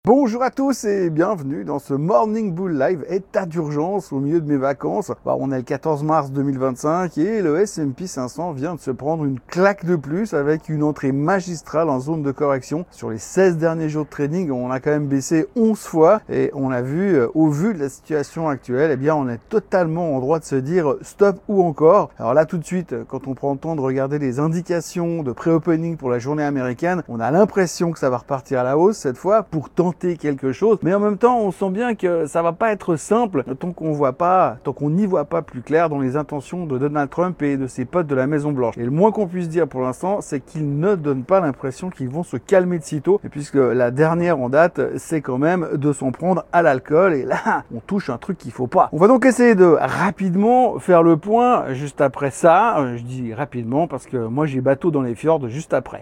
Bonjour à tous et bienvenue dans ce Morning Bull Live, état d'urgence au milieu de mes vacances. On est le 14 mars 2025 et le S&P 500 vient de se prendre une claque de plus avec une entrée magistrale en zone de correction. Sur les 16 derniers jours de trading, on a quand même baissé 11 fois et on a vu, au vu de la situation actuelle, on est totalement en droit de se dire stop ou encore. Alors là tout de suite, quand on prend le temps de regarder les indications de pré-opening pour la journée américaine, on a l'impression que ça va repartir à la hausse cette fois pour tenter quelque chose, mais en même temps on sent bien que ça va pas être simple tant qu'on n'y voit pas plus clair dans les intentions de Donald Trump et de ses potes de la Maison Blanche. Et le moins qu'on puisse dire pour l'instant, c'est qu'ils ne donnent pas l'impression qu'ils vont se calmer de sitôt, et puisque la dernière en date, c'est quand même de s'en prendre à l'alcool, et là on touche un truc qu'il faut pas. On va donc essayer de rapidement faire le point juste après ça. Je dis rapidement parce que moi j'ai bateau dans les fjords juste après.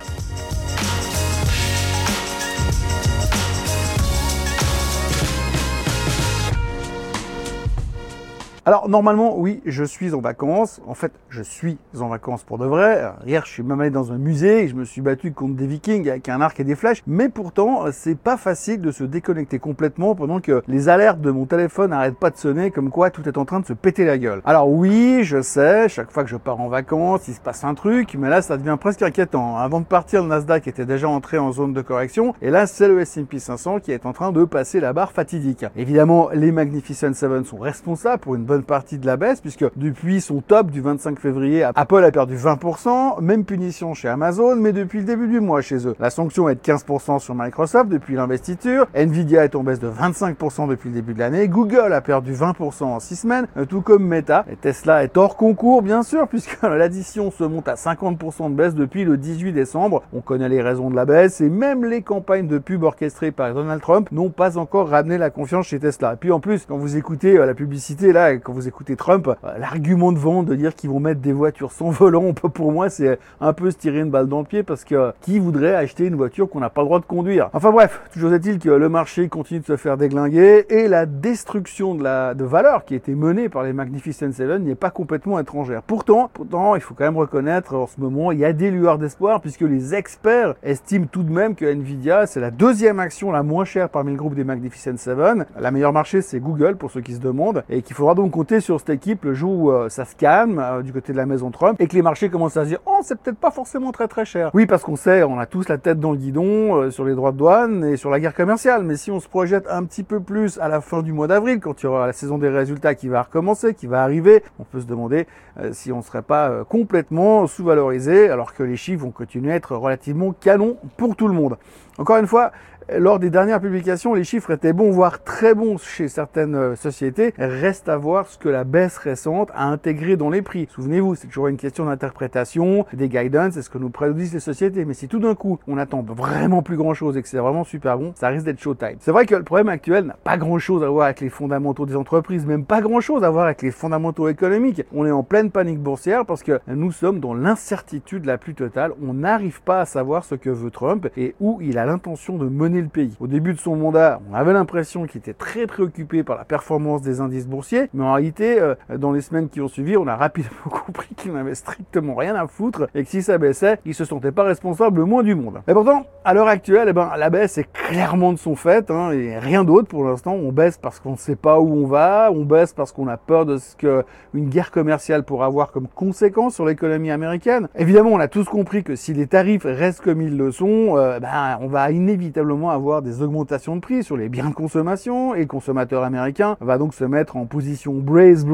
Alors normalement oui, je suis en vacances. En fait, je suis en vacances pour de vrai. Alors, hier, je suis même allé dans un musée et je me suis battu contre des Vikings avec un arc et des flèches. Mais pourtant, c'est pas facile de se déconnecter complètement pendant que les alertes de mon téléphone n'arrêtent pas de sonner comme quoi tout est en train de se péter la gueule. Alors oui, je sais, chaque fois que je pars en vacances, il se passe un truc, mais là, ça devient presque inquiétant. Avant de partir, le Nasdaq était déjà entré en zone de correction et là, c'est le S&P 500 qui est en train de passer la barre fatidique. Évidemment, les Magnificent Seven sont responsables pour une bonne partie de la baisse, puisque depuis son top du 25 février, Apple a perdu 20%, même punition chez Amazon, mais depuis le début du mois chez eux. La sanction est de 15% sur Microsoft depuis l'investiture, Nvidia est en baisse de 25% depuis le début de l'année, Google a perdu 20% en 6 semaines, tout comme Meta, et Tesla est hors concours bien sûr, puisque l'addition se monte à 50% de baisse depuis le 18 décembre. On connaît les raisons de la baisse, et même les campagnes de pub orchestrées par Donald Trump n'ont pas encore ramené la confiance chez Tesla. Et puis en plus, quand vous écoutez la publicité là, quand vous écoutez Trump, l'argument de vente de dire qu'ils vont mettre des voitures sans volant, pour moi c'est un peu se tirer une balle dans le pied, parce que qui voudrait acheter une voiture qu'on n'a pas le droit de conduire? Enfin bref, toujours est-il que le marché continue de se faire déglinguer et la destruction de valeur qui a été menée par les Magnificent Seven n'est pas complètement étrangère. Pourtant, il faut quand même reconnaître en ce moment, il y a des lueurs d'espoir, puisque les experts estiment tout de même que Nvidia c'est la deuxième action la moins chère parmi le groupe des Magnificent Seven. La meilleure marché c'est Google pour ceux qui se demandent, et qu'il faudra donc compter sur cette équipe le jour où ça se calme du côté de la maison Trump et que les marchés commencent à se dire « Oh, c'est peut-être pas forcément très très cher ». Oui, parce qu'on sait, on a tous la tête dans le guidon sur les droits de douane et sur la guerre commerciale, mais si on se projette un petit peu plus à la fin du mois d'avril, quand il y aura la saison des résultats qui va recommencer, qui va arriver, on peut se demander si on ne serait pas complètement sous-valorisé, alors que les chiffres vont continuer à être relativement canons pour tout le monde. Encore une fois, lors des dernières publications, les chiffres étaient bons, voire très bons chez certaines sociétés. Reste à voir ce que la baisse récente a intégré dans les prix. Souvenez-vous, c'est toujours une question d'interprétation, des guidance, c'est ce que nous prédisent les sociétés. Mais si tout d'un coup, on attend vraiment plus grand-chose et que c'est vraiment super bon, ça risque d'être showtime. C'est vrai que le problème actuel n'a pas grand-chose à voir avec les fondamentaux des entreprises, même pas grand-chose à voir avec les fondamentaux économiques. On est en pleine panique boursière parce que nous sommes dans l'incertitude la plus totale. On n'arrive pas à savoir ce que veut Trump et où il a l'intention de mener le pays. Au début de son mandat, on avait l'impression qu'il était très préoccupé par la performance des indices boursiers, mais en réalité, dans les semaines qui ont suivi, on a rapidement compris qu'il n'avait strictement rien à foutre et que si ça baissait, il se sentait pas responsable le moins du monde. Et pourtant, à l'heure actuelle, la baisse est clairement de son fait, et rien d'autre pour l'instant. On baisse parce qu'on ne sait pas où on va, on baisse parce qu'on a peur de ce qu'une guerre commerciale pourra avoir comme conséquence sur l'économie américaine. Évidemment, on a tous compris que si les tarifs restent comme ils le sont, on va inévitablement avoir des augmentations de prix sur les biens de consommation, et le consommateur américain va donc se mettre en position brace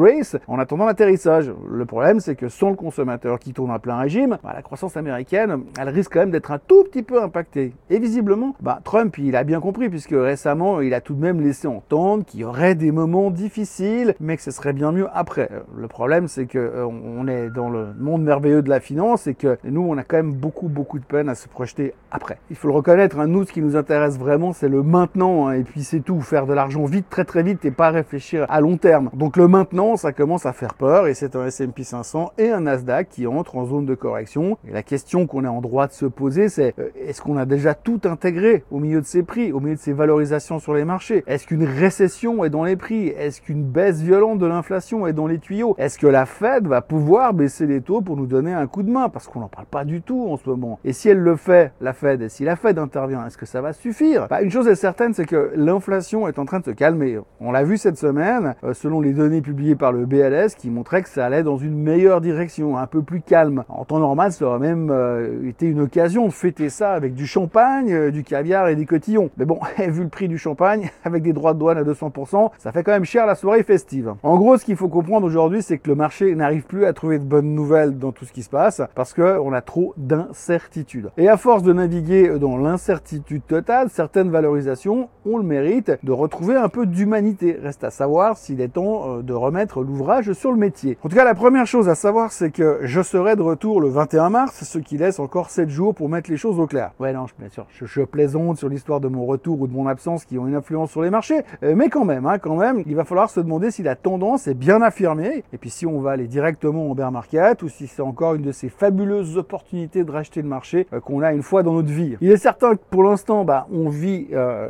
en attendant l'atterrissage. Le problème, c'est que sans le consommateur qui tourne à plein régime, la croissance américaine, elle risque quand même d'être un tout petit peu impactée. Et visiblement, Trump, il a bien compris, puisque récemment, il a tout de même laissé entendre qu'il y aurait des moments difficiles, mais que ce serait bien mieux après. Le problème, c'est que on est dans le monde merveilleux de la finance et que nous, on a quand même beaucoup de peine à se projeter après. Il faut le reconnaître, nous, ce qui nous intéresse vraiment, c'est le maintenant, et puis c'est tout, faire de l'argent vite, très vite, et pas réfléchir à long terme. Donc le maintenant, ça commence à faire peur, et c'est un S&P 500 et un Nasdaq qui entrent en zone de correction. Et la question qu'on est en droit de se poser, c'est est-ce qu'on a déjà tout intégré au milieu de ces prix, au milieu de ces valorisations sur les marchés? Est-ce qu'une récession est dans les prix? Est-ce qu'une baisse violente de l'inflation est dans les tuyaux? Est-ce que la Fed va pouvoir baisser les taux pour nous donner un coup de main? Parce qu'on n'en parle pas du tout en ce moment. Et si elle le fait, la Fed, et si la Fed intervient, est-ce que ça va suffire? Une chose est certaine, c'est que l'inflation est en train de se calmer. On l'a vu cette semaine, selon les données publiées par le BLS, qui montraient que ça allait dans une meilleure direction, un peu plus calme. En temps normal, ça aurait même été une occasion de fêter ça avec du champagne, du caviar et des cotillons. Mais bon, vu le prix du champagne, avec des droits de douane à 200%, ça fait quand même cher la soirée festive. En gros, ce qu'il faut comprendre aujourd'hui, c'est que le marché n'arrive plus à trouver de bonnes nouvelles dans tout ce qui se passe, parce qu'on a trop d'incertitudes. Et à force de naviguer dans l'incertitude totale, certaines valorisations ont le mérite de retrouver un peu d'humanité. Reste à savoir s'il est temps de remettre l'ouvrage sur le métier. En tout cas, la première chose à savoir, c'est que je serai de retour le 21 mars, ce qui laisse encore 7 jours pour mettre les choses au clair. Ouais, non, bien sûr, je plaisante sur l'histoire de mon retour ou de mon absence qui ont une influence sur les marchés, mais quand même, il va falloir se demander si la tendance est bien affirmée, et puis si on va aller directement en bear market, ou si c'est encore une de ces fabuleuses opportunités de racheter le marché qu'on a une fois dans notre vie. Il est certain que pour l'instant, on vit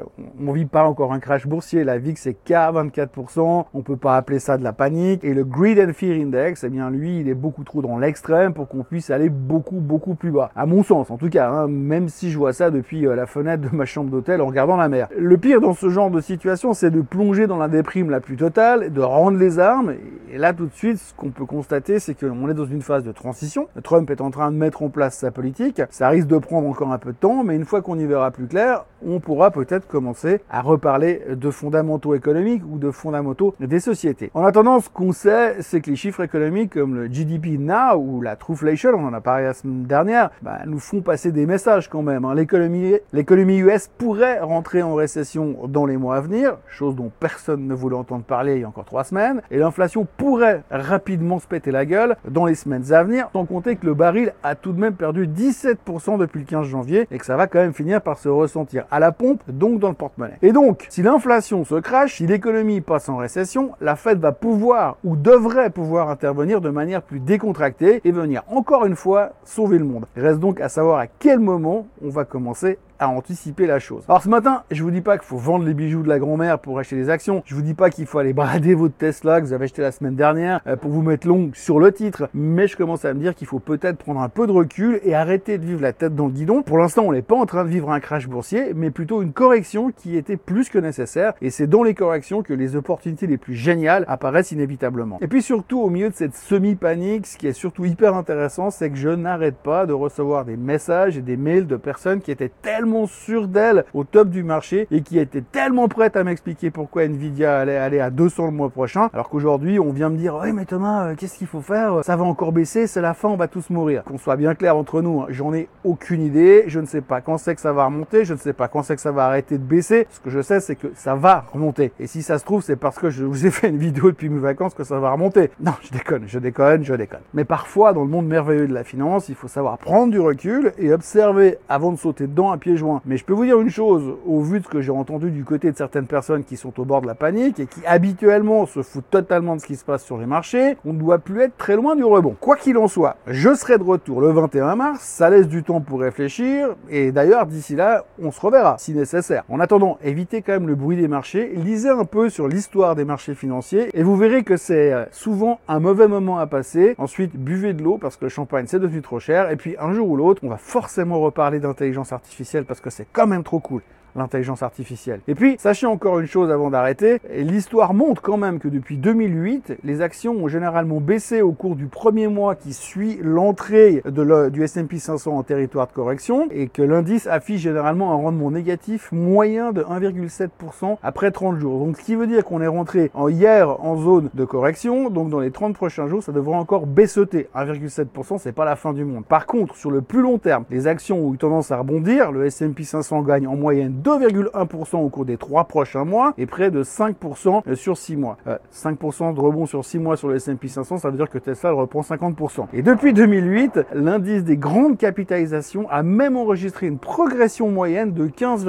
pas encore un crash boursier. La VIX est qu'à 24%. On peut pas appeler ça de la panique. Et le Greed and Fear Index, eh bien, lui, il est beaucoup trop dans l'extrême pour qu'on puisse aller beaucoup plus bas. À mon sens, en tout cas, même si je vois ça depuis la fenêtre de ma chambre d'hôtel en regardant la mer. Le pire dans ce genre de situation, c'est de plonger dans la déprime la plus totale, de rendre les armes. Et là, tout de suite, ce qu'on peut constater, c'est qu'on est dans une phase de transition. Trump est en train de mettre en place sa politique. Ça risque de prendre encore un peu de temps, mais une fois qu'on y verra plus clair, on pourra peut-être commencer à reparler de fondamentaux économiques ou de fondamentaux des sociétés. En attendant, ce qu'on sait, c'est que les chiffres économiques comme le GDP Now ou la Trueflation, on en a parlé la semaine dernière, nous font passer des messages quand même. L'économie US pourrait rentrer en récession dans les mois à venir, chose dont personne ne voulait entendre parler il y a encore 3 semaines, et l'inflation pourrait rapidement se péter la gueule dans les semaines à venir, sans compter que le baril a tout de même perdu 17% depuis le 15 janvier et que ça va quand même finir par se ressentir à la pompe, donc dans le porte-monnaie. Et donc, si l'inflation se crache, si l'économie passe en récession, la Fed va pouvoir ou devrait pouvoir intervenir de manière plus décontractée et venir encore une fois sauver le monde. Il reste donc à savoir à quel moment on va commencer à anticiper la chose. Alors ce matin, je vous dis pas qu'il faut vendre les bijoux de la grand-mère pour acheter des actions. Je vous dis pas qu'il faut aller brader votre Tesla que vous avez acheté la semaine dernière pour vous mettre long sur le titre. Mais je commence à me dire qu'il faut peut-être prendre un peu de recul et arrêter de vivre la tête dans le guidon. Pour l'instant, on n'est pas en train de vivre un crash boursier, mais plutôt une correction qui était plus que nécessaire. Et c'est dans les corrections que les opportunités les plus géniales apparaissent inévitablement. Et puis surtout, au milieu de cette semi-panique, ce qui est surtout hyper intéressant, c'est que je n'arrête pas de recevoir des messages et des mails de personnes qui étaient tellement sûres d'elles au top du marché et qui étaient tellement prêtes à m'expliquer pourquoi Nvidia allait aller à 200 le mois prochain, alors qu'aujourd'hui on vient me dire oui mais Thomas, qu'est-ce qu'il faut faire, ça va encore baisser, c'est la fin, on va tous mourir. Qu'on soit bien clair entre nous, j'en ai aucune idée, je ne sais pas quand c'est que ça va remonter, je ne sais pas quand c'est que ça va arrêter de baisser. Ce que je sais, c'est que ça va remonter, et si ça se trouve, c'est parce que je vous ai fait une vidéo depuis mes vacances que ça va remonter. Non, je déconne. Mais parfois, dans le monde merveilleux de la finance, il faut savoir prendre du recul et observer avant de sauter dedans à pieds joints. Mais je peux vous dire une chose, au vu de ce que j'ai entendu du côté de certaines personnes qui sont au bord de la panique et qui habituellement se foutent totalement de ce qui se passe sur les marchés, on ne doit plus être très loin du rebond. Quoi qu'il en soit, je serai de retour le 21 mars, ça laisse du temps pour réfléchir, et d'ailleurs d'ici là, on se reverra si nécessaire. En attendant, évitez quand même le bruit des marchés, lisez un peu sur l'histoire des marchés financiers et vous verrez que c'est souvent un mauvais moment à passer. Ensuite, buvez de l'eau parce que le champagne c'est devenu trop cher, et puis un jour ou l'autre, on va forcément reparler d'intelligence artificielle parce que c'est quand même trop cool, l'intelligence artificielle. Et puis, sachez encore une chose avant d'arrêter, l'histoire montre quand même que depuis 2008, les actions ont généralement baissé au cours du premier mois qui suit l'entrée du S&P 500 en territoire de correction, et que l'indice affiche généralement un rendement négatif moyen de 1,7% après 30 jours. Donc, ce qui veut dire qu'on est rentré hier en zone de correction, donc dans les 30 prochains jours, ça devrait encore baissoter. 1,7%, c'est pas la fin du monde. Par contre, sur le plus long terme, les actions ont eu tendance à rebondir, le S&P 500 gagne en moyenne 2,1% au cours des 3 prochains mois et près de 5% sur 6 mois. 5% de rebond sur 6 mois sur le S&P 500, ça veut dire que Tesla reprend 50%. Et depuis 2008, l'indice des grandes capitalisations a même enregistré une progression moyenne de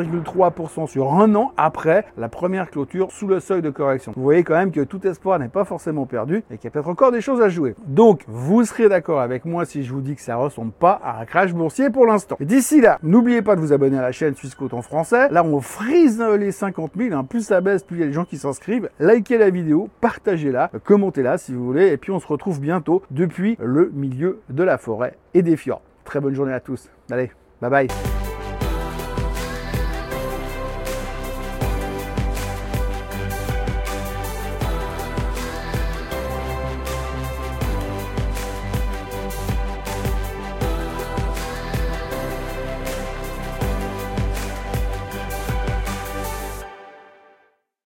15,3% sur un an après la première clôture sous le seuil de correction. Vous voyez quand même que tout espoir n'est pas forcément perdu et qu'il y a peut-être encore des choses à jouer. Donc, vous serez d'accord avec moi si je vous dis que ça ressemble pas à un crash boursier pour l'instant. D'ici là, n'oubliez pas de vous abonner à la chaîne Swissquote en français. Là, on frise les 50 000. Plus ça baisse, plus il y a des gens qui s'inscrivent. Likez la vidéo, partagez-la, commentez-la si vous voulez. Et puis, on se retrouve bientôt depuis le milieu de la forêt et des fjords. Très bonne journée à tous. Allez, bye bye.